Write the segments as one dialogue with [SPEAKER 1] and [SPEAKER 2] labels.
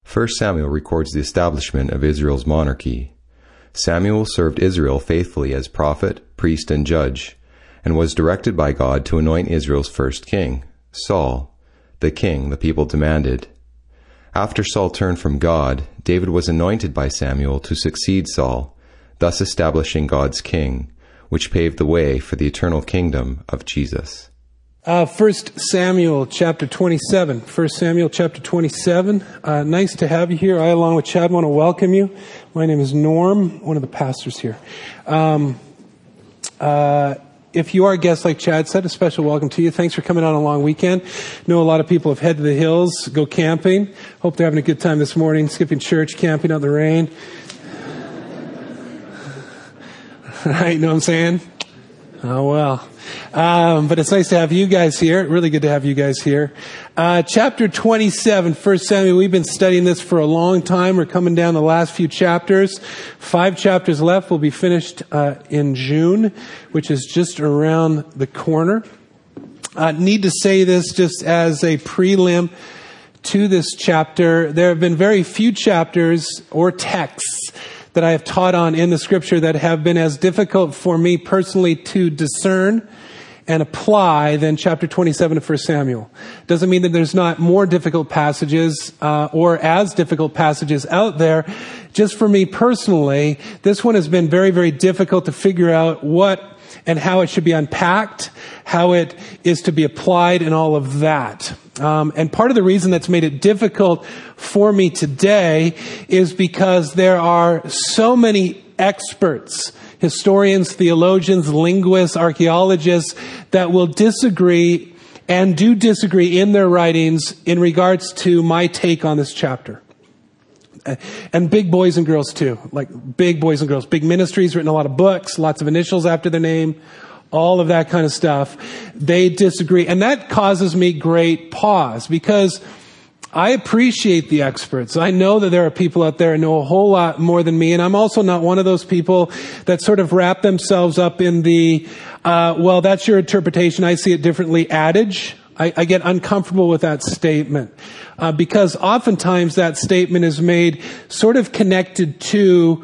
[SPEAKER 1] 1 Samuel records the establishment of Israel's monarchy. Samuel served Israel faithfully as prophet, priest, and judge, and was directed by God to anoint Israel's first king, Saul, the king the people demanded. After Saul turned from God, David was anointed by Samuel to succeed Saul, thus establishing God's king, which paved the way for the eternal kingdom of Jesus.
[SPEAKER 2] 1 Samuel chapter 27. 1 Samuel chapter 27. Nice to have you here. I, along with Chad, want to welcome you. My name is Norm, one of the pastors here. If you are a guest, like Chad said, a special welcome to you. Thanks for coming on a long weekend. Know a lot of people have headed to the hills, go camping. Hope they're having a good time this morning, skipping church, camping out in the rain. Right, you know what I'm saying? Oh, well. But it's nice to have you guys here. Really good to have you guys here. Chapter 27, 1 Samuel. We've been studying this for a long time. We're coming down the last few chapters. 5 chapters left. We'll be finished in June, which is just around the corner. Need to say this just as a prelim to this chapter. There have been very few chapters or texts that I have taught on in the scripture that have been as difficult for me personally to discern and apply than chapter 27 of 1 Samuel. Doesn't mean that there's not more difficult passages or as difficult passages out there. Just for me personally, this one has been very, very difficult to figure out what and how it should be unpacked, how it is to be applied, and all of that. And part of the reason that's made it difficult for me today is because there are so many experts, historians, theologians, linguists, archaeologists that will disagree and do disagree in their writings in regards to my take on this chapter. And big boys and girls too, like big boys and girls, big ministries, written a lot of books, lots of initials after their name, all of that kind of stuff. They disagree. And that causes me great pause because I appreciate the experts. I know that there are people out there who know a whole lot more than me. And I'm also not one of those people that sort of wrap themselves up in the, well, that's your interpretation, I see it differently adage. I get uncomfortable with that statement because oftentimes that statement is made sort of connected to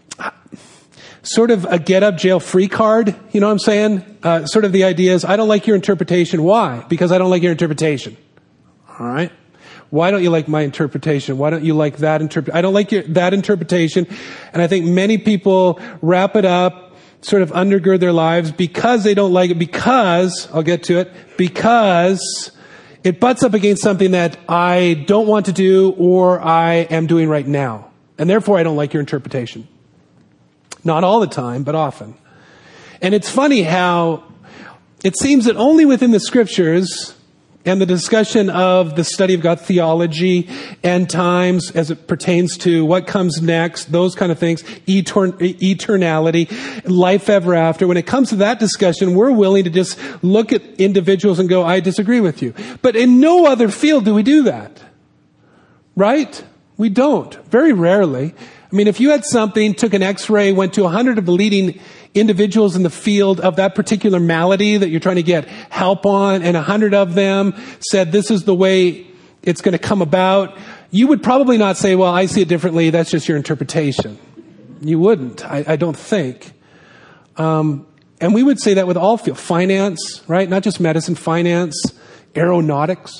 [SPEAKER 2] sort of a get up jail free card. You know what I'm saying? Sort of the idea is, I don't like your interpretation. Why? Because I don't like your interpretation. All right. Why don't you like my interpretation? Why don't you like that interpretation? I don't like that interpretation. And I think many people wrap it up, sort of undergird their lives because they don't like it, because, I'll get to it, because it butts up against something that I don't want to do or I am doing right now. And therefore I don't like your interpretation. Not all the time, but often. And it's funny how it seems that only within the scriptures and the discussion of the study of God, theology, end times, as it pertains to what comes next, those kind of things, eternality, life ever after. When it comes to that discussion, we're willing to just look at individuals and go, I disagree with you. But in no other field do we do that. Right? We don't. Very rarely. I mean, if you had something, took an x-ray, went to 100 of the leading individuals in the field of that particular malady that you're trying to get help on, and 100 of them said this is the way it's going to come about, you would probably not say, well, I see it differently, that's just your interpretation. You wouldn't, I don't think. And we would say that with all fields. Finance, right? Not just medicine, finance, aeronautics,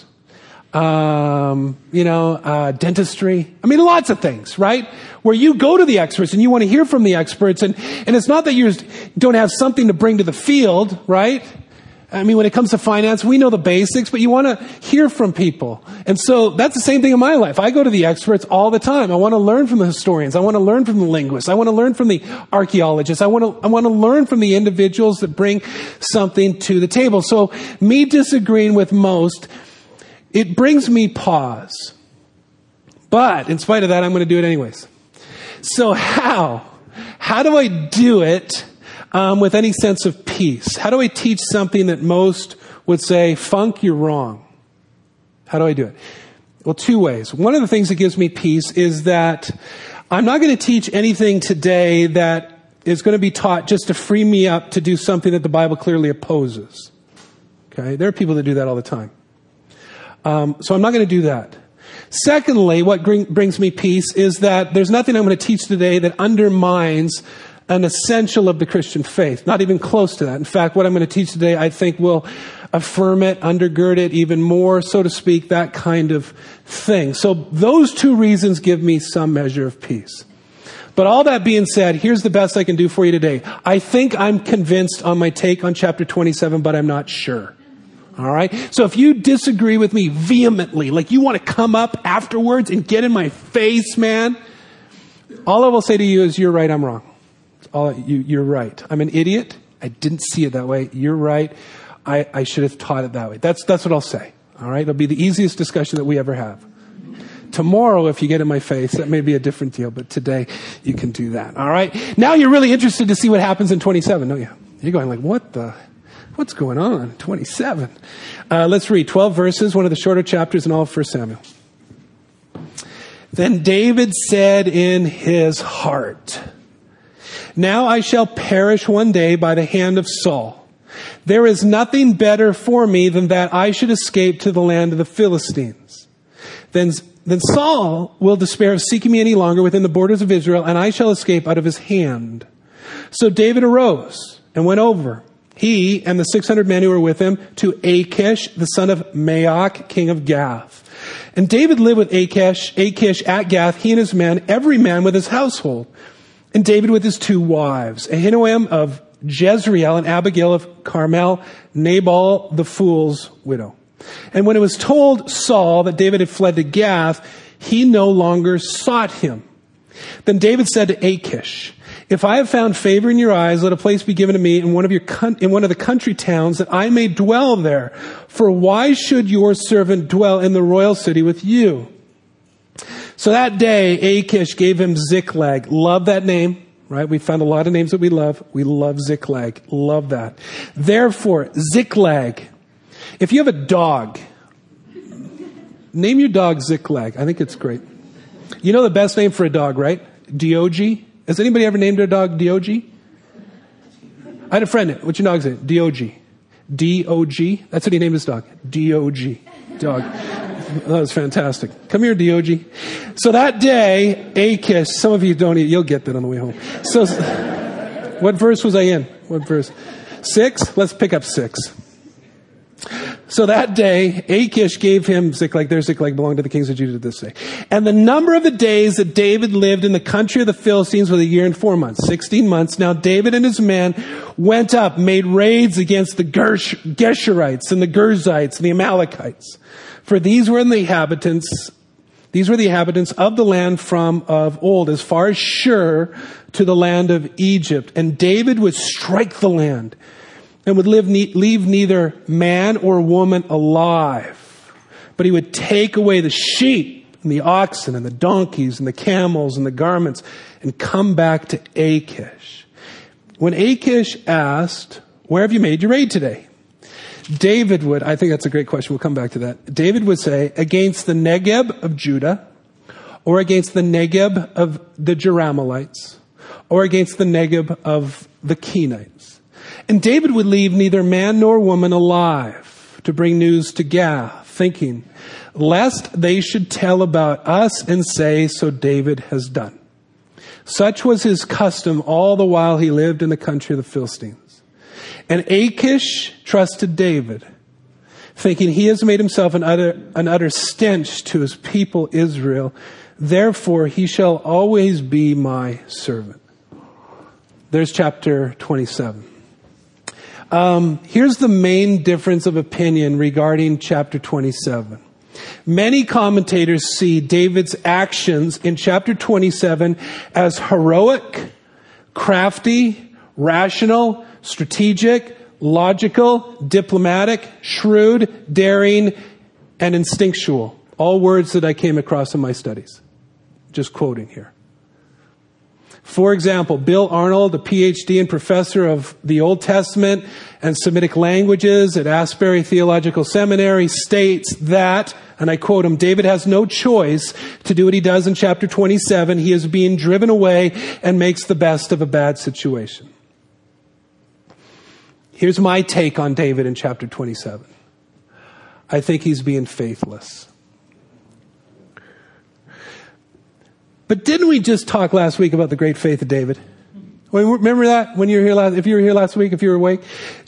[SPEAKER 2] dentistry. I mean, lots of things, right? Where you go to the experts and you want to hear from the experts. And it's not that you don't have something to bring to the field, right? I mean, when it comes to finance, we know the basics, but you want to hear from people. And so that's the same thing in my life. I go to the experts all the time. I want to learn from the historians. I want to learn from the linguists. I want to learn from the archaeologists. I want to learn from the individuals that bring something to the table. So me disagreeing with most, it brings me pause. But in spite of that, I'm going to do it anyways. So how? How do I do it with any sense of peace? How do I teach something that most would say, Funk, you're wrong? How do I do it? Well, 2 ways. One of the things that gives me peace is that I'm not going to teach anything today that is going to be taught just to free me up to do something that the Bible clearly opposes. Okay? There are people that do that all the time. So I'm not going to do that. Secondly, what brings me peace is that there's nothing I'm going to teach today that undermines an essential of the Christian faith. Not even close to that. In fact, what I'm going to teach today, I think, will affirm it, undergird it even more, so to speak, that kind of thing. So those two reasons give me some measure of peace. But all that being said, here's the best I can do for you today. I think I'm convinced on my take on chapter 27, but I'm not sure. All right? So if you disagree with me vehemently, like you want to come up afterwards and get in my face, man, all I will say to you is you're right, I'm wrong. You're right. I'm an idiot. I didn't see it that way. You're right. I should have taught it that way. That's what I'll say. All right? It'll be the easiest discussion that we ever have. Tomorrow, if you get in my face, that may be a different deal, but today you can do that. All right? Now you're really interested to see what happens in 27, don't you? You're going like, what's going on in 27? Let's read 12 verses, one of the shorter chapters in all of 1 Samuel. Then David said in his heart, "Now I shall perish one day by the hand of Saul. There is nothing better for me than that I should escape to the land of the Philistines. Then Saul will despair of seeking me any longer within the borders of Israel, and I shall escape out of his hand." So David arose and went over, he and the 600 men who were with him, to Achish, the son of Maoch, king of Gath. And David lived with Achish at Gath, he and his men, every man with his household. And David with his two wives, Ahinoam of Jezreel and Abigail of Carmel, Nabal the fool's widow. And when it was told Saul that David had fled to Gath, he no longer sought him. Then David said to Achish, "If I have found favor in your eyes, let a place be given to me in one of the country towns, that I may dwell there. For why should your servant dwell in the royal city with you?" So that day, Achish gave him Ziklag. Love that name, right? We found a lot of names that we love. We love Ziklag. Love that. Therefore, Ziklag. If you have a dog, name your dog Ziklag. I think it's great. You know the best name for a dog, right? Diogi. Has anybody ever named their dog Diogi? I had a friend. What's your dog's name? Diogi. D-O-G. That's what he named his dog. Diogi. Dog. That was fantastic. Come here, Diogi. So that day, Achish, some of you don't eat, you'll get that on the way home. So, what verse was I in? What verse? 6? Let's pick up 6. So that day, Achish gave him Ziklag. Their Ziklag belonged to the kings of Judah this day. And the number of the days that David lived in the country of the Philistines was 1 year and 4 months, 16 months. Now David and his men went up, made raids against the Geshurites and the Girzites and the Amalekites. For these were the inhabitants of the land from of old, as far as Shur to the land of Egypt. And David would strike the land and would leave neither man or woman alive. But he would take away the sheep and the oxen and the donkeys and the camels and the garments and come back to Achish. When Achish asked, "Where have you made your raid today?" David would, I think that's a great question, we'll come back to that. David would say, "Against the Negeb of Judah, or against the Negeb of the Jerahmeelites, or against the Negeb of the Kenites." And David would leave neither man nor woman alive to bring news to Gath, thinking, lest they should tell about us and say, "So David has done." Such was his custom all the while he lived in the country of the Philistines. And Achish trusted David, thinking, "He has made himself an utter stench to his people Israel. Therefore, he shall always be my servant." There's chapter 27. Here's the main difference of opinion regarding chapter 27. Many commentators see David's actions in chapter 27 as heroic, crafty, rational, strategic, logical, diplomatic, shrewd, daring, and instinctual. All words that I came across in my studies. Just quoting here. For example, Bill Arnold, a PhD and professor of the Old Testament and Semitic languages at Asbury Theological Seminary, states that, and I quote him, "David has no choice to do what he does in chapter 27. He is being driven away and makes the best of a bad situation." Here's my take on David in chapter 27. I think he's being faithless. But didn't we just talk last week about the great faith of David? Remember that when you were here if you were here last week, if you were awake?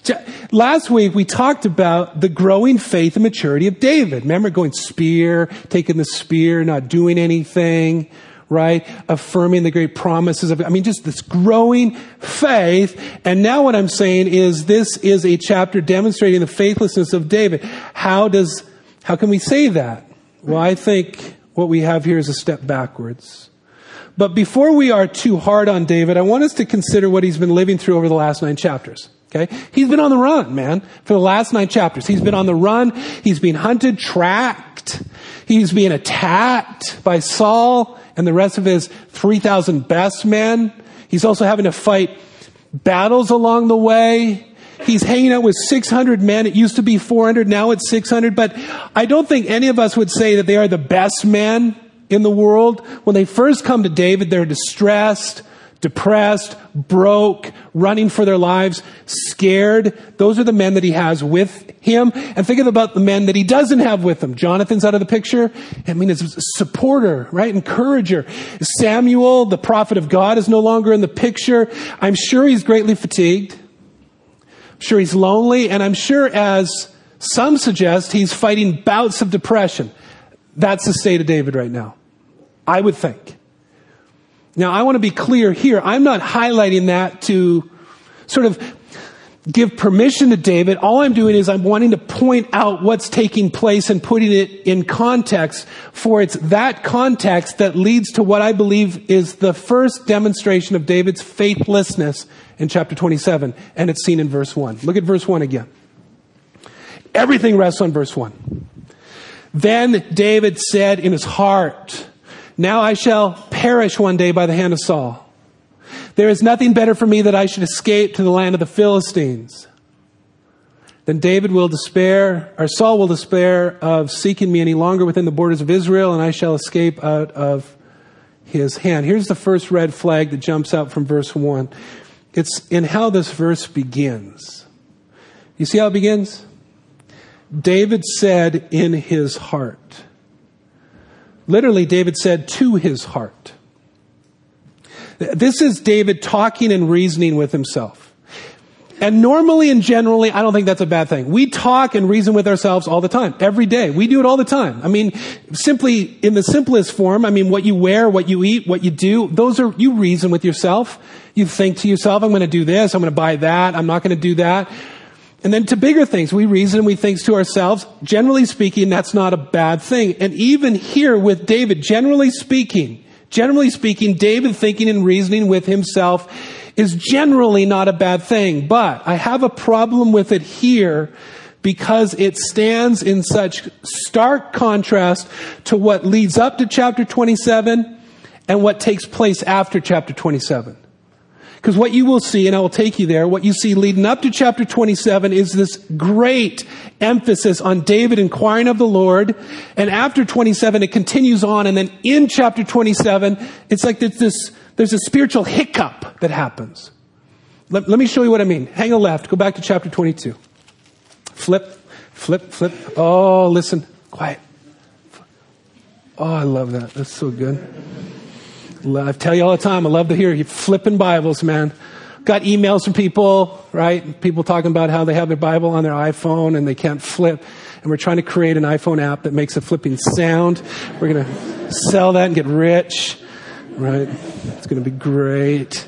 [SPEAKER 2] Last week we talked about the growing faith and maturity of David. Remember going taking the spear, not doing anything, right? Affirming the great promises of, just this growing faith. And now what I'm saying is this is a chapter demonstrating the faithlessness of David. How can we say that? Well, I think what we have here is a step backwards. But before we are too hard on David, I want us to consider what he's been living through over the last 9 chapters. Okay? He's been on the run, man, for the last 9 chapters. He's been on the run. He's been hunted, tracked. He's being attacked by Saul and the rest of his 3,000 best men. He's also having to fight battles along the way. He's hanging out with 600 men. It used to be 400. Now it's 600. But I don't think any of us would say that they are the best men in the world. When they first come to David, they're distressed, depressed, broke, running for their lives, scared. Those are the men that he has with him. And think about the men that he doesn't have with him. Jonathan's out of the picture. As a supporter, right? Encourager. Samuel, the prophet of God, is no longer in the picture. I'm sure he's greatly fatigued. I'm sure he's lonely. And I'm sure, as some suggest, he's fighting bouts of depression. That's the state of David right now, I would think. Now, I want to be clear here. I'm not highlighting that to sort of give permission to David. All I'm doing is I'm wanting to point out what's taking place and putting it in context, for it's that context that leads to what I believe is the first demonstration of David's faithlessness in chapter 27, and it's seen in verse 1. Look at verse 1 again. Everything rests on verse 1. Then David said in his heart, "Now I shall perish one day by the hand of Saul. There is nothing better for me that I should escape to the land of the Philistines. Then Saul will despair of seeking me any longer within the borders of Israel, and I shall escape out of his hand." Here's the first red flag that jumps out from verse 1. It's in how this verse begins. You see how it begins? David said in his heart. Literally, David said to his heart. This is David talking and reasoning with himself. And normally and generally, I don't think that's a bad thing. We talk and reason with ourselves all the time, every day. We do it all the time. Simply in the simplest form, what you wear, what you eat, what you do, you reason with yourself. You think to yourself, I'm going to do this, I'm going to buy that, I'm not going to do that. And then to bigger things, we reason, we think to ourselves. Generally speaking, that's not a bad thing. And even here with David, generally speaking, David thinking and reasoning with himself is generally not a bad thing. But I have a problem with it here because it stands in such stark contrast to what leads up to chapter 27 and what takes place after chapter 27. Because what you will see, and I will take you there, what you see leading up to chapter 27 is this great emphasis on David inquiring of the Lord. And after 27, it continues on. And then in chapter 27, it's like there's a spiritual hiccup that happens. Let me show you what I mean. Hang a left. Go back to chapter 22. Flip. Oh, listen. Quiet. Oh, I love that. That's so good. I tell you all the time, I love to hear you flipping Bibles, man. Got emails from people, right? People talking about how they have their Bible on their iPhone and they can't flip. And we're trying to create an iPhone app that makes a flipping sound. We're going to sell that and get rich, right? It's going to be great.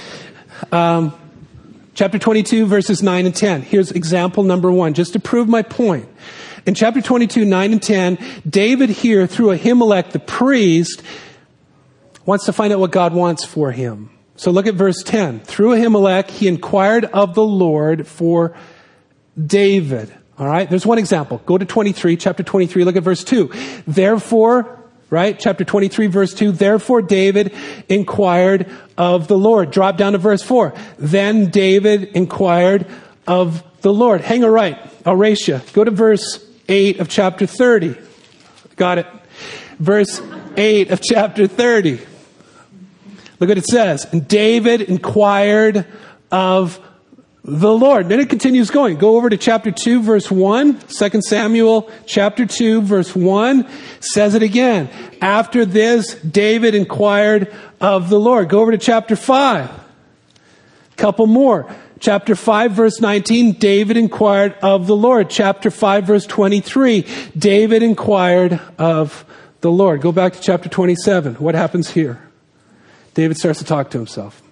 [SPEAKER 2] Chapter 22, verses 9 and 10. Here's example number 1, just to prove my point. In chapter 22, 9 and 10, David here, through Ahimelech, the priest, wants to find out what God wants for him. So look at verse 10. Through Ahimelech, he inquired of the Lord for David. All right, there's one example. Go to chapter 23, look at verse 2. Therefore, right, chapter 23, verse 2, therefore David inquired of the Lord. Drop down to verse 4. Then David inquired of the Lord. Hang a right, Horatia. Go to verse 8 of chapter 30. Got it. Verse 8 of chapter 30. Look what it says. And David inquired of the Lord. Then it continues going. Go over to chapter 2, verse 1. 2 Samuel chapter 2, verse 1 says it again. After this, David inquired of the Lord. Go over to chapter 5. Couple more. Chapter 5, verse 19, David inquired of the Lord. Chapter 5, verse 23, David inquired of the Lord. Go back to chapter 27. What happens here? David starts to talk to himself.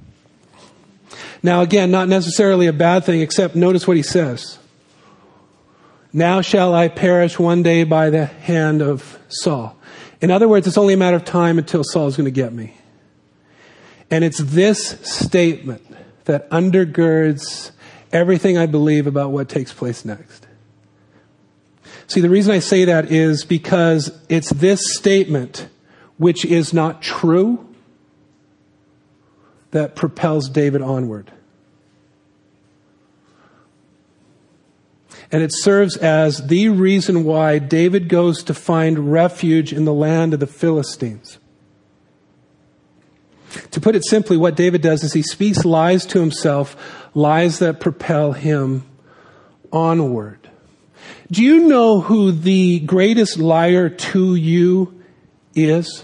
[SPEAKER 2] Now again, not necessarily a bad thing, except notice what he says. Now shall I perish one day by the hand of Saul. In other words, it's only a matter of time until Saul is going to get me. And it's this statement that undergirds everything I believe about what takes place next. See, the reason I say that is because it's this statement, which is not true, that propels David onward. And it serves as the reason why David goes to find refuge in the land of the Philistines. To put it simply, what David does is he speaks lies to himself, lies that propel him onward. Do you know who the greatest liar to you is?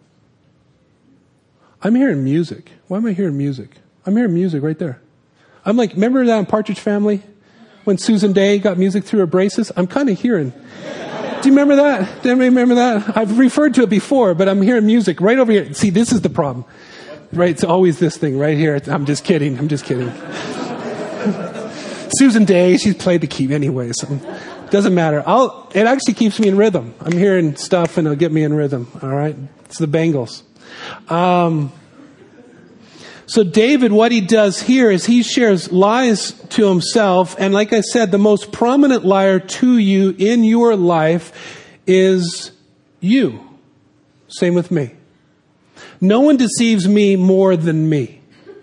[SPEAKER 2] I'm hearing music. Why am I hearing music? I'm hearing music right there. I'm like, remember that in Partridge Family? When Susan Day got music through her braces? I'm kind of hearing. Do you remember that? Do anybody remember that? I've referred to it before, but I'm hearing music right over here. See, this is the problem. Right? It's always this thing right here. I'm just kidding. Susan Day, she's played the key anyway, so doesn't matter. It actually keeps me in rhythm. I'm hearing stuff and it'll get me in rhythm. All right? It's the Bengals. So David, what he does here is he shares lies to himself. And like I said, the most prominent liar to you in your life is you. Same with me. No one deceives me more than me.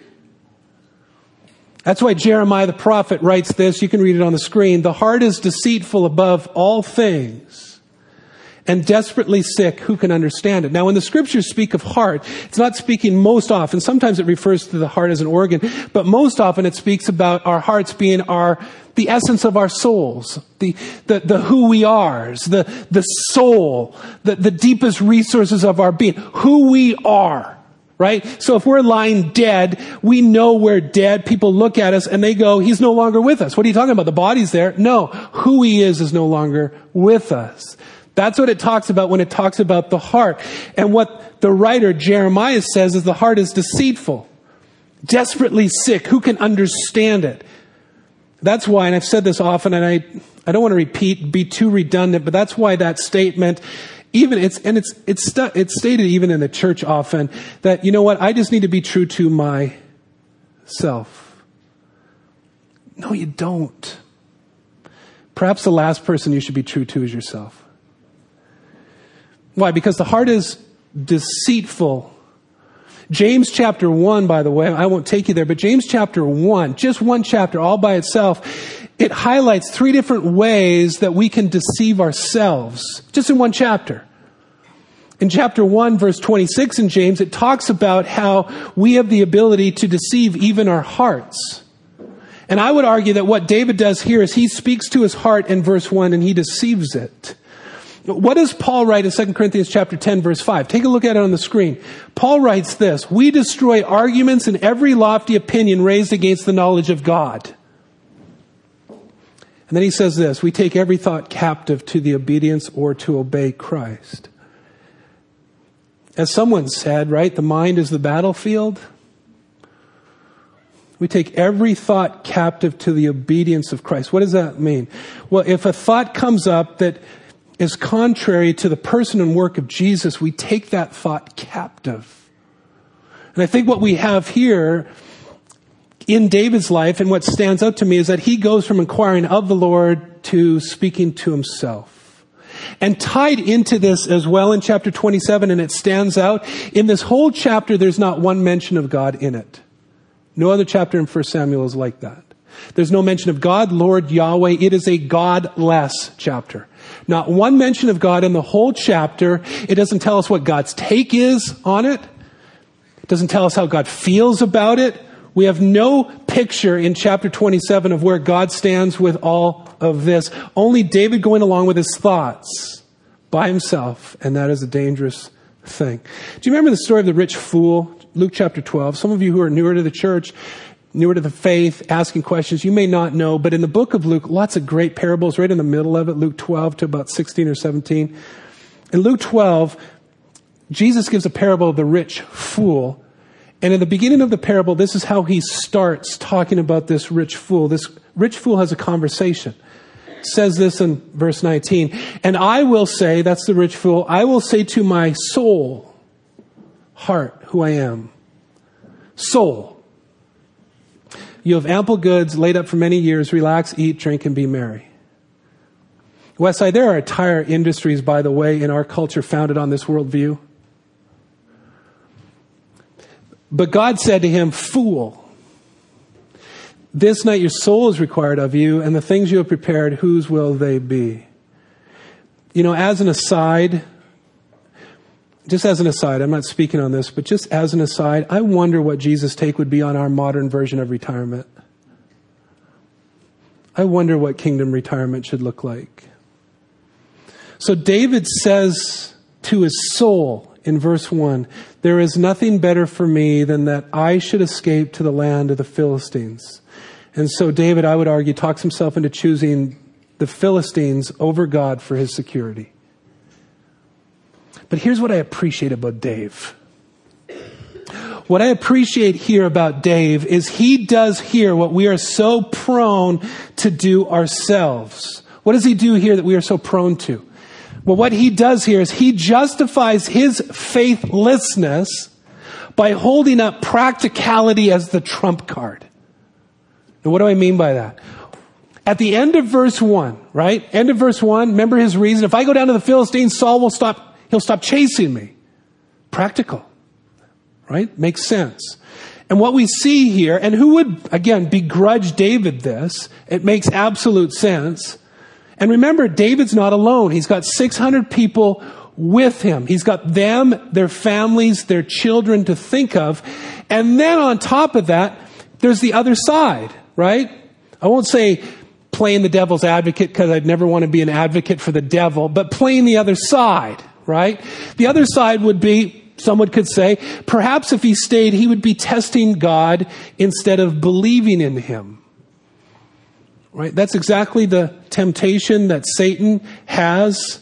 [SPEAKER 2] That's why Jeremiah the prophet writes this. You can read it on the screen. The heart is deceitful above all things and desperately sick. Who can understand it? Now, when the scriptures speak of heart, it's not speaking most often. Sometimes it refers to the heart as an organ, but most often it speaks about our hearts being the essence of our souls, the who we are, the soul, the deepest resources of our being, who we are. Right? So if we're lying dead, we know we're dead. People look at us and they go, he's no longer with us. What are you talking about? The body's there. No, who he is no longer with us. That's what it talks about when it talks about the heart. And what the writer Jeremiah says is the heart is deceitful, desperately sick. Who can understand it? That's why, and I've said this often, and I don't want to be too redundant, but that's why that statement, it's stated even in the church often, that, you know what, I just need to be true to myself. No, you don't. Perhaps the last person you should be true to is yourself. Why? Because the heart is deceitful. James chapter 1, by the way, I won't take you there, but James chapter 1, just one chapter all by itself, it highlights 3 different ways that we can deceive ourselves, just in one chapter. In chapter 1, verse 26 in James, it talks about how we have the ability to deceive even our hearts. And I would argue that what David does here is he speaks to his heart in verse 1 and he deceives it. What does Paul write in 2 Corinthians chapter 10, verse 5? Take a look at it on the screen. Paul writes this: we destroy arguments and every lofty opinion raised against the knowledge of God. And then he says this: we take every thought captive to the obedience or to obey Christ. As someone said, right, the mind is the battlefield. We take every thought captive to the obedience of Christ. What does that mean? Well, if a thought comes up that is contrary to the person and work of Jesus, we take that thought captive. And I think what we have here in David's life, and what stands out to me, is that he goes from inquiring of the Lord to speaking to himself. And tied into this as well in chapter 27, and it stands out, in this whole chapter there's not one mention of God in it. No other chapter in 1 Samuel is like that. There's no mention of God, Lord, Yahweh. It is a godless chapter. Not one mention of God in the whole chapter. It doesn't tell us what God's take is on it. It doesn't tell us how God feels about it, We have no picture in chapter 27 of where God stands with all of this. Only David going along with his thoughts by himself, and that is a dangerous thing. Do you remember the story of the rich fool? Luke chapter 12. Some of you who are newer to the church, newer to the faith, asking questions, you may not know, but in the book of Luke, lots of great parables right in the middle of it, Luke 12 to about 16 or 17. In Luke 12, Jesus gives a parable of the rich fool. And in the beginning of the parable, this is how he starts talking about this rich fool. This rich fool has a conversation. It says this in verse 19. And I will say, that's the rich fool, I will say to my soul, heart, who I am. Soul. You have ample goods laid up for many years. Relax, eat, drink, and be merry. Westside, there are entire industries, by the way, in our culture founded on this worldview. But God said to him, fool, this night your soul is required of you, and the things you have prepared, whose will they be? You know, as an aside, just as an aside, I'm not speaking on this, but just as an aside, I wonder what Jesus' take would be on our modern version of retirement. I wonder what kingdom retirement should look like. So David says to his soul in verse 1, there is nothing better for me than that I should escape to the land of the Philistines. And so David, I would argue, talks himself into choosing the Philistines over God for his security. But here's what I appreciate about Dave. What I appreciate here about Dave is he does here what we are so prone to do ourselves. What does he do here that we are so prone to? Well, what he does here is he justifies his faithlessness by holding up practicality as the trump card. And what do I mean by that? At the end of verse 1, right? End of verse 1, remember his reason. If I go down to the Philistines, he'll stop chasing me. Practical, right? Makes sense. And what we see here, and who would, again, begrudge David this? It makes absolute sense. And remember, David's not alone. He's got 600 people with him. He's got them, their families, their children to think of. And then on top of that, there's the other side, right? I won't say playing the devil's advocate because I'd never want to be an advocate for the devil, but playing the other side, right? The other side would be, someone could say, perhaps if he stayed, he would be testing God instead of believing in him. Right? That's exactly the temptation that Satan has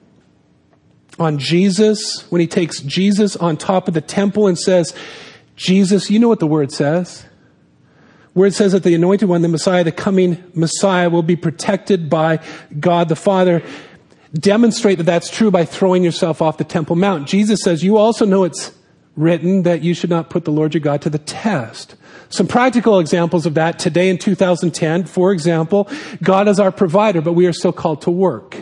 [SPEAKER 2] on Jesus when he takes Jesus on top of the temple and says, Jesus, you know what the word says. Word says that the anointed one, the Messiah, the coming Messiah, will be protected by God the Father. Demonstrate that that's true by throwing yourself off the Temple Mount. Jesus says, you also know it's written that you should not put the Lord your God to the test. Some practical examples of that today in 2010, for example, God is our provider, but we are still called to work.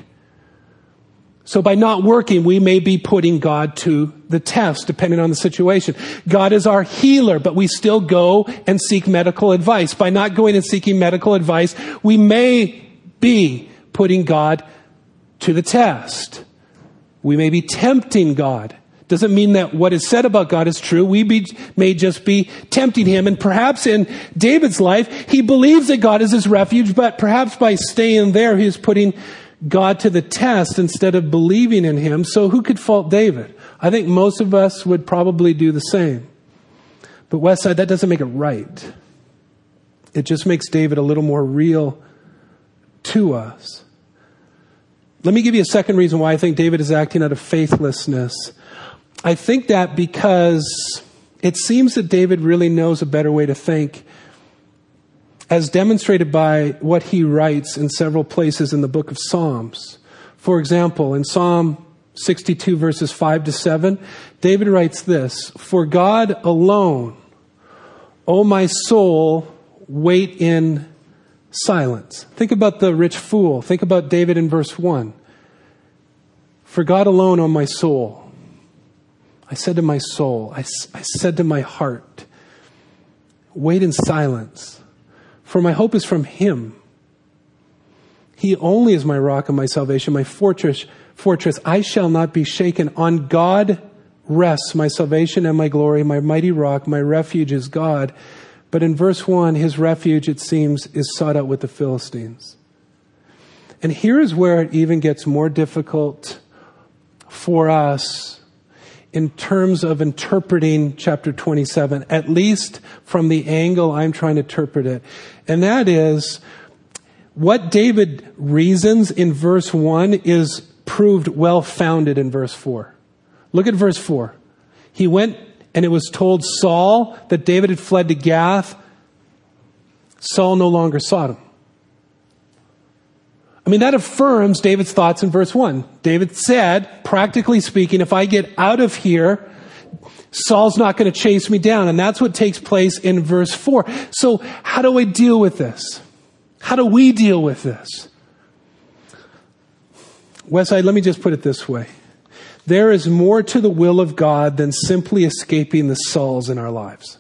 [SPEAKER 2] So by not working, we may be putting God to the test, depending on the situation. God is our healer, but we still go and seek medical advice. By not going and seeking medical advice, we may be putting God to the test. We may be tempting God. Doesn't mean that what is said about God is true. We may just be tempting him. And perhaps in David's life, he believes that God is his refuge, but perhaps by staying there, he is putting God to the test instead of believing in him. So who could fault David? I think most of us would probably do the same. But Westside, that doesn't make it right. It just makes David a little more real to us. Let me give you a second reason why I think David is acting out of faithlessness. I think that because it seems that David really knows a better way to think, as demonstrated by what he writes in several places in the book of Psalms. For example, in Psalm 62 verses 5 to 7, David writes this, "For God alone, O my soul, wait in silence." Think about the rich fool. Think about David in verse 1. "For God alone, O my soul, I said to my soul, I said to my heart, wait in silence, for my hope is from him. He only is my rock and my salvation, my fortress. I shall not be shaken. On God rests my salvation and my glory, my mighty rock, my refuge is God. But in verse 1, his refuge, it seems, is sought out with the Philistines. And here is where it even gets more difficult for us in terms of interpreting chapter 27, at least from the angle I'm trying to interpret it. And that is, what David reasons in verse 1 is proved well-founded in verse 4. Look at verse 4. He went, and it was told Saul that David had fled to Gath. Saul no longer sought him. I mean, that affirms David's thoughts in verse 1. David said, practically speaking, if I get out of here, Saul's not going to chase me down. And that's what takes place in verse 4. So how do I deal with this? How do we deal with this? Westside, let me just put it this way. There is more to the will of God than simply escaping the Sauls in our lives.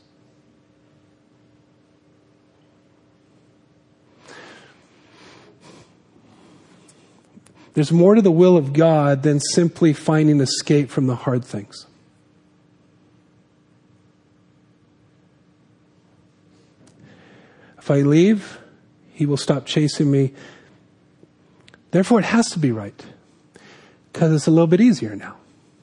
[SPEAKER 2] There's more to the will of God than simply finding escape from the hard things. If I leave, he will stop chasing me. Therefore, it has to be right, because it's a little bit easier now.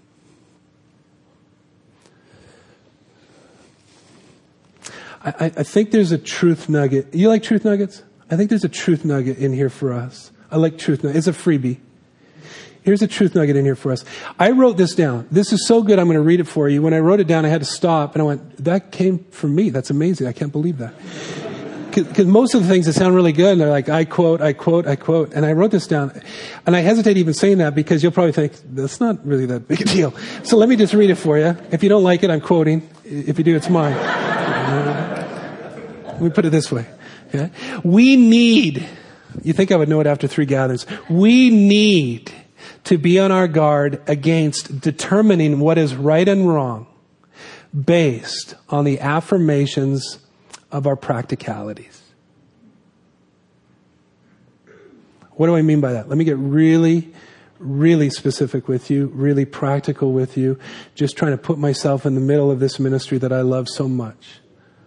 [SPEAKER 2] I think there's a truth nugget. You like truth nuggets? I think there's a truth nugget in here for us. I like truth nuggets. It's a freebie. Here's a truth nugget in here for us. I wrote this down. This is so good, I'm going to read it for you. When I wrote it down, I had to stop, and I went, that came from me. That's amazing. I can't believe that. Because most of the things that sound really good, and they're like, I quote. And I wrote this down. And I hesitate even saying that because you'll probably think, that's not really that big a deal. So let me just read it for you. If you don't like it, I'm quoting. If you do, it's mine. Let me put it this way. Okay? We need, you think I would know it after 3 gatherings. We need to be on our guard against determining what is right and wrong based on the affirmations of our practicalities. What do I mean by that? Let me get really, really specific with you, really practical with you, just trying to put myself in the middle of this ministry that I love so much.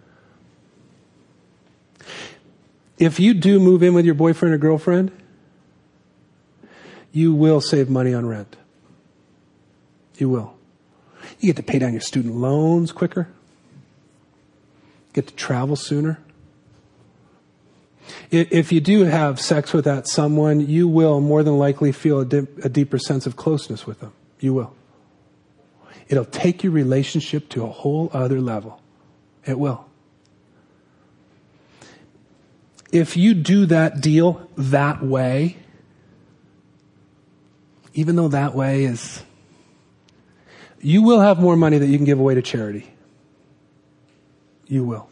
[SPEAKER 2] If you do move in with your boyfriend or girlfriend, you will save money on rent. You will. You get to pay down your student loans quicker. Get to travel sooner. If you do have sex with that someone, you will more than likely feel a deeper sense of closeness with them. You will. It'll take your relationship to a whole other level. It will. If you do that deal that way, even though that way is, you will have more money that you can give away to charity. You will.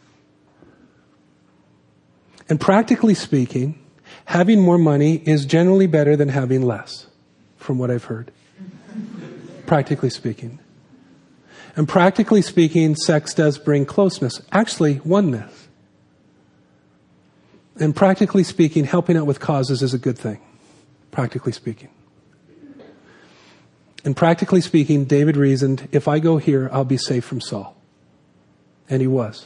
[SPEAKER 2] And practically speaking, having more money is generally better than having less, from what I've heard. Practically speaking. And practically speaking, sex does bring closeness. Actually, oneness. And practically speaking, helping out with causes is a good thing. Practically speaking. And practically speaking, David reasoned, if I go here, I'll be safe from Saul. And he was.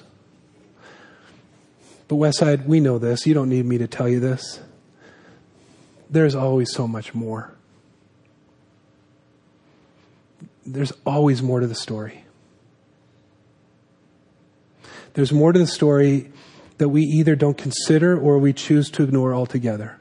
[SPEAKER 2] But Westside, we know this. You don't need me to tell you this. There's always so much more. There's always more to the story. There's more to the story that we either don't consider or we choose to ignore altogether.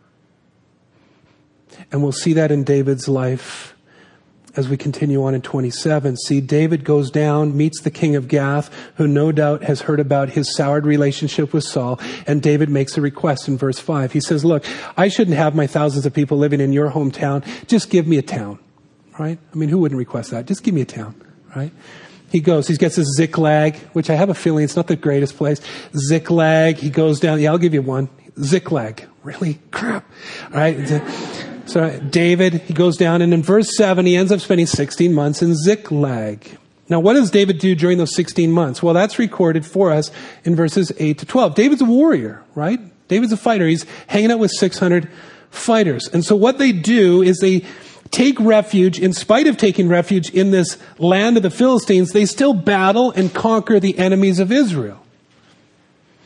[SPEAKER 2] And we'll see that in David's life as we continue on in 27. See, David goes down, meets the king of Gath, who no doubt has heard about his soured relationship with Saul, and David makes a request in verse 5. He says, look, I shouldn't have my thousands of people living in your hometown. Just give me a town, right? I mean, who wouldn't request that? Just give me a town, right? He goes, he gets his Ziklag, which I have a feeling it's not the greatest place. Ziklag, he goes down, yeah, I'll give you one. Ziklag, really? Crap. All right. So David, he goes down, and in verse 7, he ends up spending 16 months in Ziklag. Now, what does David do during those 16 months? Well, that's recorded for us in verses 8 to 12. David's a warrior, right? David's a fighter. He's hanging out with 600 fighters. And so what they do is they take refuge, in spite of taking refuge in this land of the Philistines, they still battle and conquer the enemies of Israel.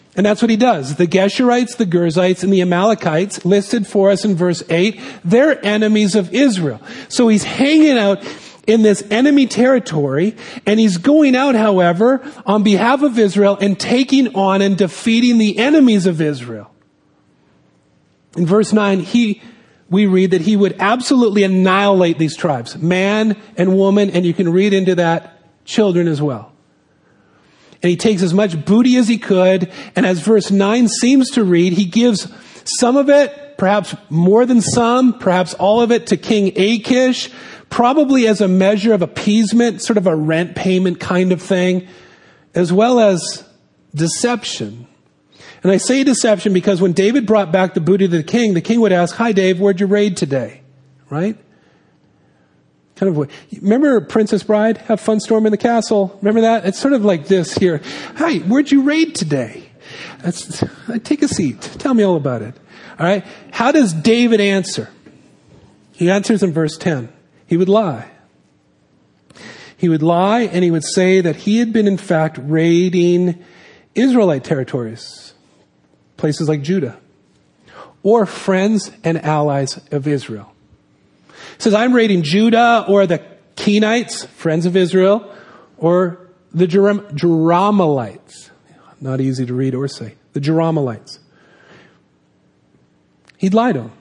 [SPEAKER 2] And that's what he does. The Geshurites, the Girzites, and the Amalekites, listed for us in verse 8, they're enemies of Israel. So he's hanging out in this enemy territory, and he's going out, however, on behalf of Israel and taking on and defeating the enemies of Israel. In verse 9, we read that he would absolutely annihilate these tribes, man and woman, and you can read into that children as well. And he takes as much booty as he could, and as verse 9 seems to read, he gives some of it, perhaps more than some, perhaps all of it to King Achish, probably as a measure of appeasement, sort of a rent payment kind of thing, as well as deception. And I say deception because when David brought back the booty to the king would ask, "Hi, Dave, where'd you raid today?" Right? Kind of, remember Princess Bride? Have fun storming the castle. Remember that? It's sort of like this here. "Hi, where'd you raid today?" Take a seat. Tell me all about it. All right. How does David answer? He answers in verse 10. He would lie. He would lie, and he would say that he had been, in fact, raiding Israelite territories, places like Judah, or friends and allies of Israel. He says, "I'm raiding Judah or the Kenites, friends of Israel, or the Jerahmeelites." Not easy to read or say. The Jerahmeelites. He'd lie to them.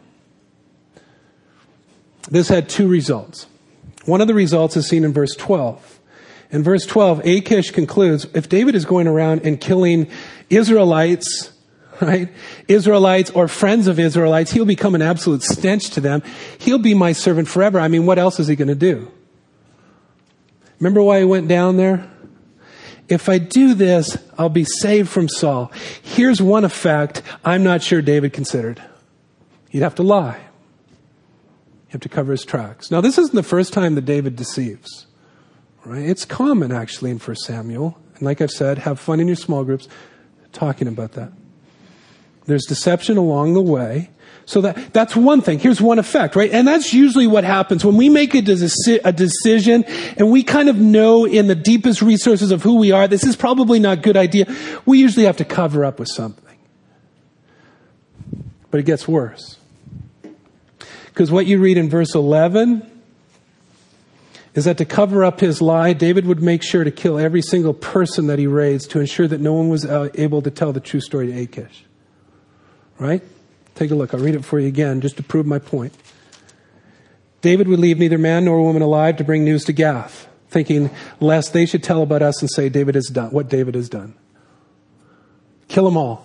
[SPEAKER 2] This had two results. One of the results is seen in verse 12. In verse 12, Achish concludes, if David is going around and killing Israelites, right? Israelites or friends of Israelites, he'll become an absolute stench to them. He'll be my servant forever. I mean, what else is he going to do? Remember why he went down there? If I do this, I'll be saved from Saul. Here's one effect I'm not sure David considered. He'd have to lie. You have to cover his tracks. Now, this isn't the first time that David deceives. Right? It's common, actually, in 1 Samuel. And like I've said, have fun in your small groups talking about that. There's deception along the way. So that's one thing. Here's one effect, right? And that's usually what happens when we make a decision and we kind of know in the deepest resources of who we are, this is probably not a good idea. We usually have to cover up with something. But it gets worse. Because what you read in verse 11 is that to cover up his lie, David would make sure to kill every single person that he raised to ensure that no one was able to tell the true story to Achish. Right? Take a look. I'll read it for you again just to prove my point. David would leave neither man nor woman alive to bring news to Gath, thinking lest they should tell about us and say David has done what David has done. Kill them all.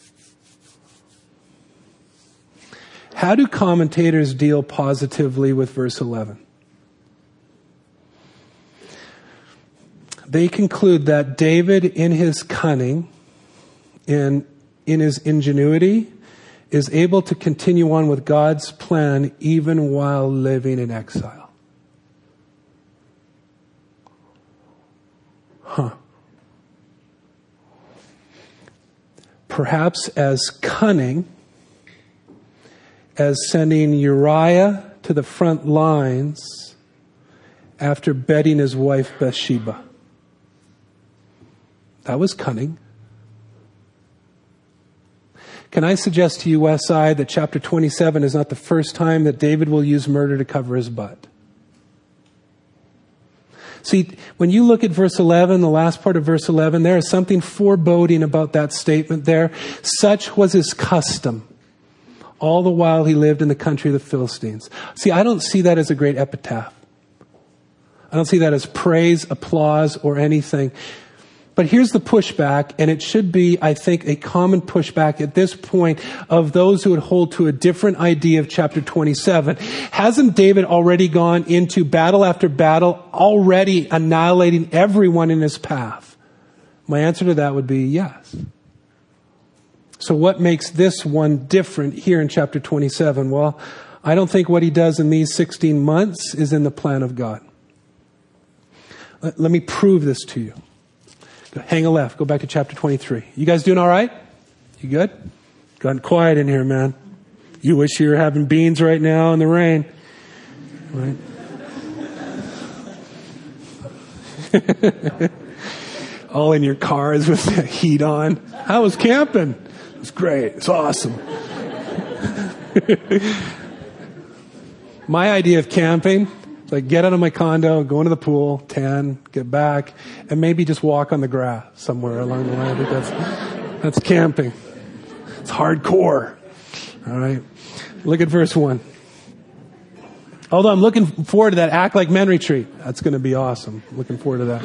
[SPEAKER 2] How do commentators deal positively with verse 11? They conclude that David, in his cunning and in his ingenuity, is able to continue on with God's plan even while living in exile. Perhaps as cunning as sending Uriah to the front lines after bedding his wife Bathsheba. That was cunning. Can I suggest to you, Westside, that chapter 27 is not the first time that David will use murder to cover his butt? See, when you look at verse 11, the last part of verse 11, there is something foreboding about that statement there. Such was his custom, all the while he lived in the country of the Philistines. See, I don't see that as a great epitaph. I don't see that as praise, applause, or anything. But here's the pushback, and it should be, I think, a common pushback at this point of those who would hold to a different idea of chapter 27. Hasn't David already gone into battle after battle, already annihilating everyone in his path? My answer to that would be yes. So what makes this one different here in chapter 27? Well, I don't think what he does in these 16 months is in the plan of God. Let me prove this to you. Hang a left. Go back to chapter 23. You guys doing all right? You good? Gotten quiet in here, man. You wish you were having beans right now in the rain. Right? all in your cars with the heat on. How was camping? It was great. It's awesome. My idea of camping, like get out of my condo, go into the pool, tan, get back, and maybe just walk on the grass somewhere along the way. I think that's camping. It's hardcore. All right. Look at verse 1. Although I'm looking forward to that Act Like Men retreat. That's going to be awesome. Looking forward to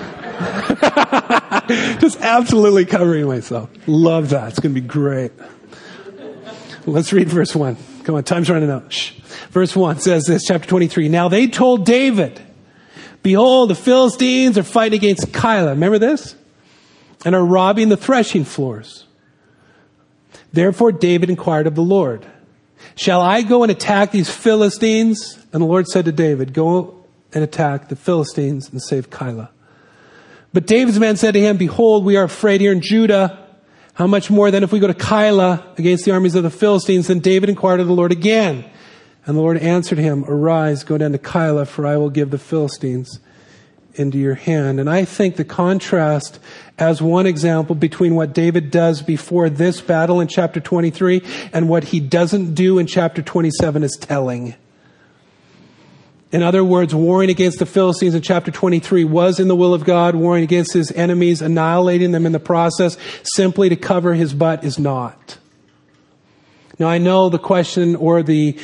[SPEAKER 2] that. Just absolutely covering myself. Love that. It's going to be great. Let's read verse 1. Come on, time's running out. Shh. Verse 1 says this, chapter 23. Now they told David, behold, the Philistines are fighting against Keilah. Remember this? And are robbing the threshing floors. Therefore David inquired of the Lord, shall I go and attack these Philistines? And the Lord said to David, go and attack the Philistines and save Keilah. But David's men said to him, behold, we are afraid here in Judah. How much more then if we go to Keilah against the armies of the Philistines? Then David inquired of the Lord again. And the Lord answered him, arise, go down to Keilah, for I will give the Philistines into your hand. And I think the contrast as one example between what David does before this battle in chapter 23 and what he doesn't do in chapter 27 is telling. In other words, warring against the Philistines in chapter 23 was in the will of God. Warring against his enemies, annihilating them in the process, simply to cover his butt is not. Now I know the question or the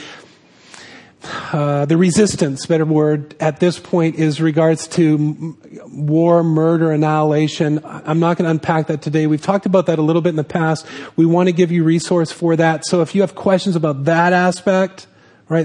[SPEAKER 2] resistance, better word, at this point is regards to war, murder, annihilation. I'm not going to unpack that today. We've talked about that a little bit in the past. We want to give you resource for that. So if you have questions about that aspect, right,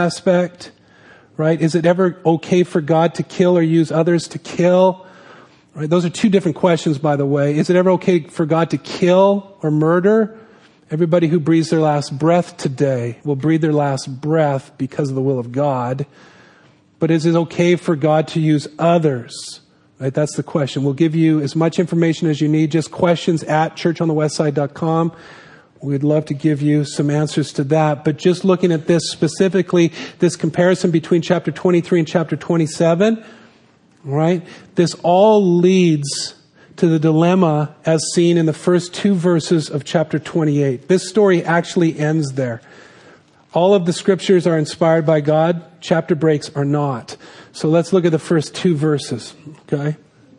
[SPEAKER 2] is it ever okay for God to kill or use others to kill? Right, those are two different questions, by the way. Is it ever okay for God to kill or murder? Everybody who breathes their last breath today will breathe their last breath because of the will of God. But is it okay for God to use others? Right, that's the question. We'll give you as much information as you need. Just questions at churchonthewestside.com. We'd love to give you some answers to that. But just looking at this specifically, this comparison between chapter 23 and chapter 27, right? This all leads to the dilemma as seen in the first two verses of chapter 28. This story actually ends there. All of the scriptures are inspired by God. Chapter breaks are not. So let's look at the first two verses, okay?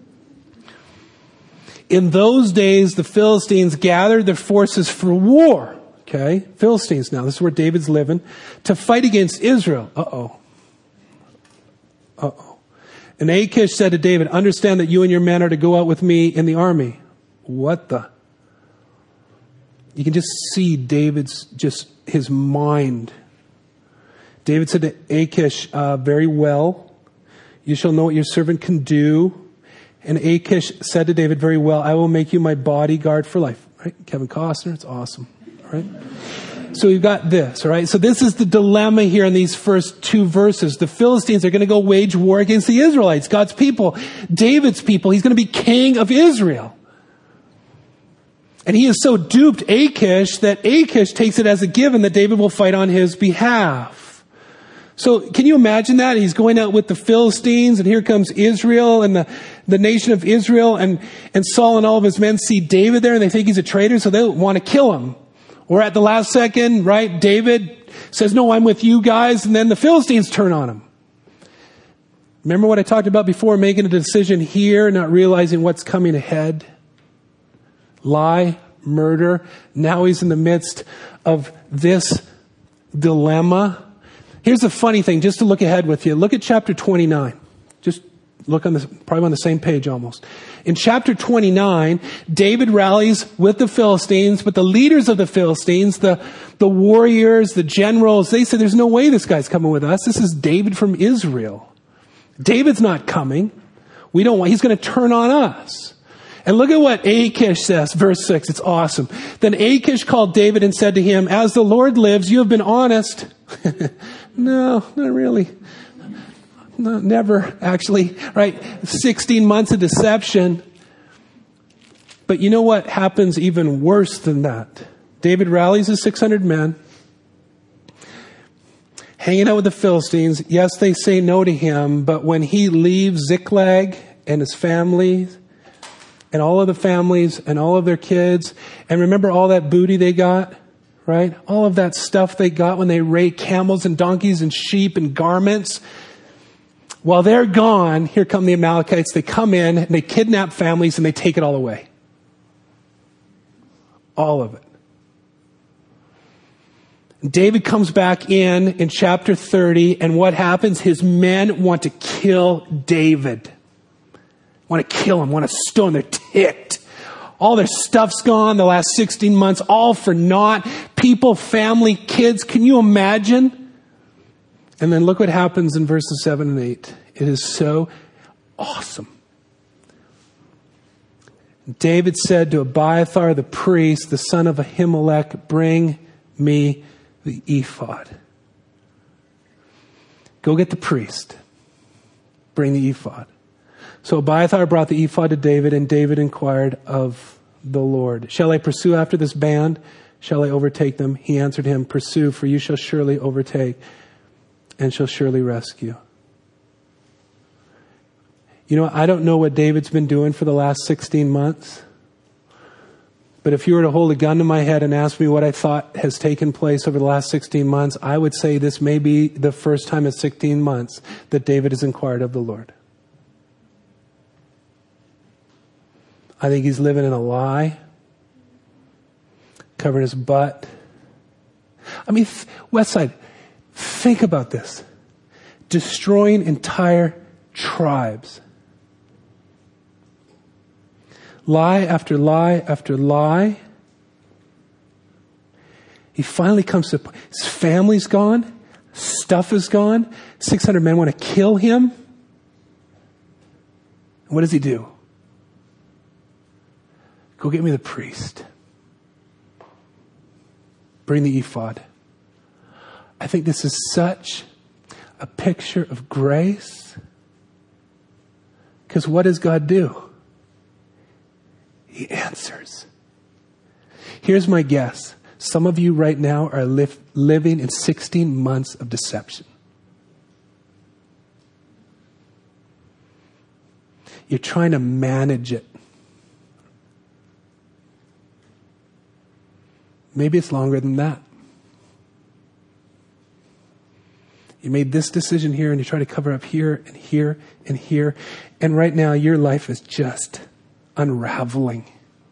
[SPEAKER 2] In those days, the Philistines gathered their forces for war. Okay? Philistines now. This is where David's living. To fight against Israel. And Achish said to David, understand that you and your men are to go out with me in the army. What the? You can just see David's, his mind. David said to Achish, very well. You shall know what your servant can do. And Achish said to David, very well, I will make you my bodyguard for life. Right? Kevin Costner, it's awesome. Right? So we've got this, all right? So this is the dilemma here in these first two verses. The Philistines are going to go wage war against the Israelites, God's people, David's people. He's going to be king of Israel. And he has so duped Achish that Achish takes it as a given that David will fight on his behalf. So can you imagine that? He's going out with the Philistines, and here comes Israel and the nation of Israel, and Saul and all of his men see David there, and they think he's a traitor, so they want to kill him. Or at the last second, right, David says, no, I'm with you guys, and then the Philistines turn on him. Remember what I talked about before, making a decision here, not realizing what's coming ahead? Lie, murder. Now he's in the midst of this dilemma. Here's the funny thing, just to look ahead with you. Look at chapter 29. Just look on this, probably on the same page almost. In chapter 29, David rallies with the Philistines, but the leaders of the Philistines, the warriors, the generals, they say, there's no way this guy's coming with us. This is David from Israel. David's not coming. He's going to turn on us. And look at what Achish says, verse 6. It's awesome. Then Achish called David and said to him, as the Lord lives, you have been honest. No, not really. No, never, actually. Right? 16 months of deception. But you know what happens even worse than that? David rallies his 600 men, hanging out with the Philistines. Yes, they say no to him, but when he leaves Ziklag and his family, and all of the families and all of their kids. And remember all that booty they got, right? All of that stuff they got when they raided camels and donkeys and sheep and garments. While they're gone, here come the Amalekites. They come in and they kidnap families and they take it all away. All of it. David comes back in chapter 30, and what happens? His men want to kill David. Want to kill him, want to stone him. They're ticked. All their stuff's gone the last 16 months, all for naught. People, family, kids, can you imagine? And then look what happens in verses 7 and 8. It is so awesome. David said to Abiathar the priest, the son of Ahimelech, bring me the ephod. Go get the priest. Bring the ephod. So Abiathar brought the ephod to David, and David inquired of the Lord, shall I pursue after this band? Shall I overtake them? He answered him, pursue, for you shall surely overtake and shall surely rescue. You know, I don't know what David's been doing for the last 16 months. But if you were to hold a gun to my head and ask me what I thought has taken place over the last 16 months, I would say this may be the first time in 16 months that David has inquired of the Lord. I think he's living in a lie, covering his butt. I mean, Westside, think about this. Destroying entire tribes. Lie after lie after lie. He finally comes to, his family's gone. Stuff is gone. 600 men want to kill him. And what does he do? Go get me the priest. Bring the ephod. I think this is such a picture of grace. Because what does God do? He answers. Here's my guess. Some of you right now are living in 16 months of deception. You're trying to manage it. Maybe it's longer than that. You made this decision here and you try to cover up here and here and here. And right now your life is just unraveling.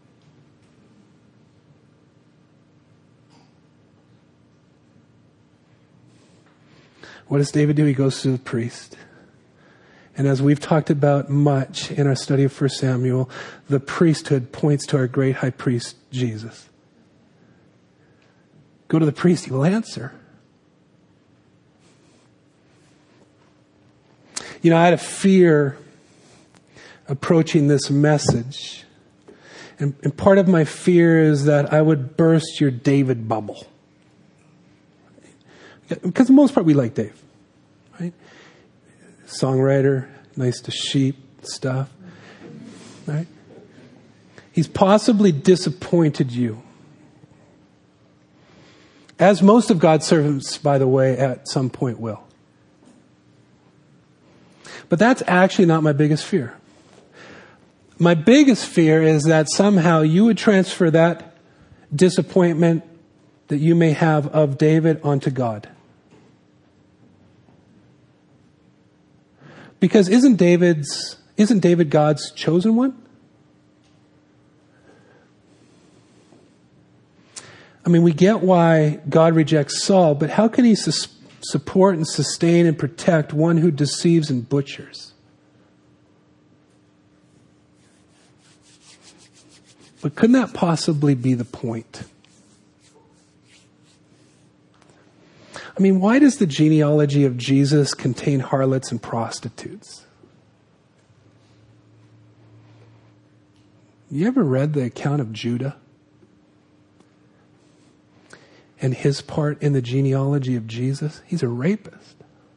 [SPEAKER 2] What does David do? He goes to the priest. And as we've talked about much in our study of 1 Samuel, the priesthood points to our great high priest, Jesus. Go to the priest, he will answer. You know, I had a fear approaching this message. And part of my fear is that I would burst your David bubble. Because for the most part, we like Dave. Right? Songwriter, nice to sheep, stuff. Right? He's possibly disappointed you. As most of God's servants, by the way, at some point will. But that's actually not my biggest fear. My biggest fear is that somehow you would transfer that disappointment that you may have of David onto God. Because isn't David God's chosen one? I mean, we get why God rejects Saul, but how can he support and sustain and protect one who deceives and butchers? But couldn't that possibly be the point? I mean, why does the genealogy of Jesus contain harlots and prostitutes? You ever read the account of Judah? And his part in the genealogy of Jesus? He's a rapist.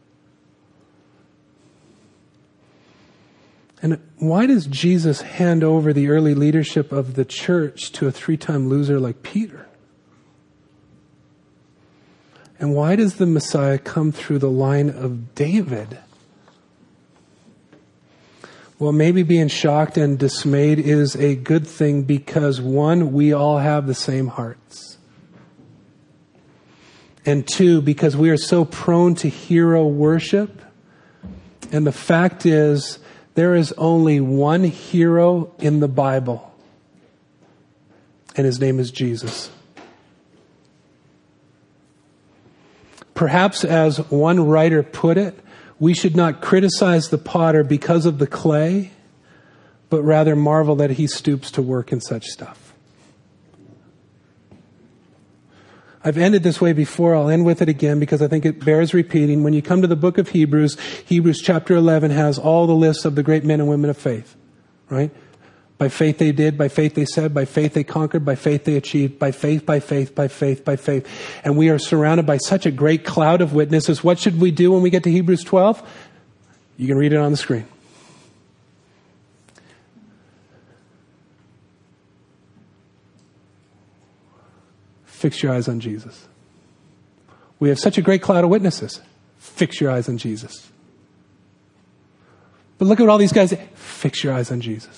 [SPEAKER 2] And why does Jesus hand over the early leadership of the church to a 3-time loser like Peter? And why does the Messiah come through the line of David? Well, maybe being shocked and dismayed is a good thing because, one, we all have the same hearts. And two, because we are so prone to hero worship. And the fact is, there is only one hero in the Bible. And his name is Jesus. Perhaps, as one writer put it, we should not criticize the potter because of the clay, but rather marvel that he stoops to work in such stuff. I've ended this way before. I'll end with it again because I think it bears repeating. When you come to the book of Hebrews, Hebrews chapter 11 has all the lists of the great men and women of faith, right? By faith they did, by faith they said, by faith they conquered, by faith they achieved, by faith, by faith, by faith, by faith. And we are surrounded by such a great cloud of witnesses. What should we do when we get to Hebrews 12? You can read it on the screen. Fix your eyes on Jesus. We have such a great cloud of witnesses. Fix your eyes on Jesus. But look at what all these guys say. Fix your eyes on Jesus.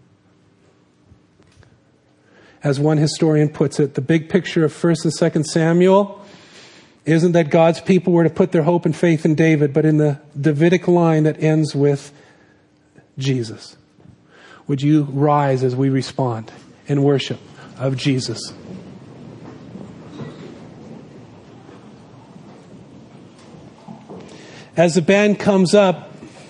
[SPEAKER 2] As one historian puts it, the big picture of 1 and 2 Samuel isn't that God's people were to put their hope and faith in David, but in the Davidic line that ends with Jesus. Would you rise as we respond in worship of Jesus? As the band comes up,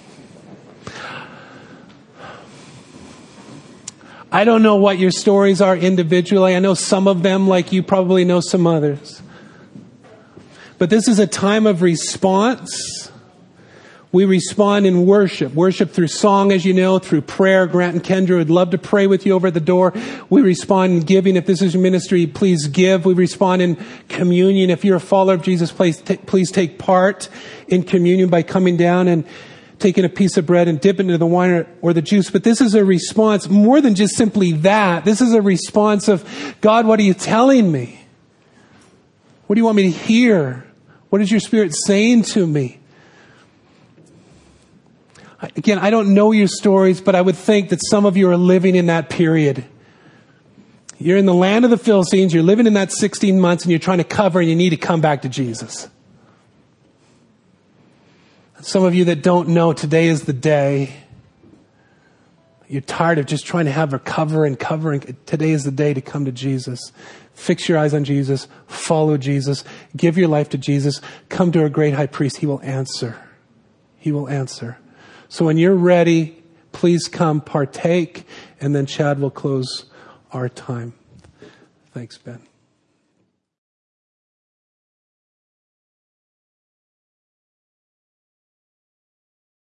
[SPEAKER 2] I don't know what your stories are individually. I know some of them, like you probably know some others. But this is a time of response. We respond in worship. Worship through song, as you know, through prayer. Grant and Kendra would love to pray with you over at the door. We respond in giving. If this is your ministry, please give. We respond in communion. If you're a follower of Jesus, please take part in communion by coming down and taking a piece of bread and dipping it into the wine or the juice. But this is a response more than just simply that. This is a response of, God, what are you telling me? What do you want me to hear? What is your Spirit saying to me? Again, I don't know your stories, but I would think that some of you are living in that period. You're in the land of the Philistines. You're living in that 16 months and you're trying to cover and you need to come back to Jesus. Some of you that don't know, today is the day. You're tired of just trying to have a covering. Today is the day to come to Jesus. Fix your eyes on Jesus. Follow Jesus. Give your life to Jesus. Come to our great high priest. He will answer. He will answer. So when you're ready, please come partake, and then Chad will close our time. Thanks, Ben.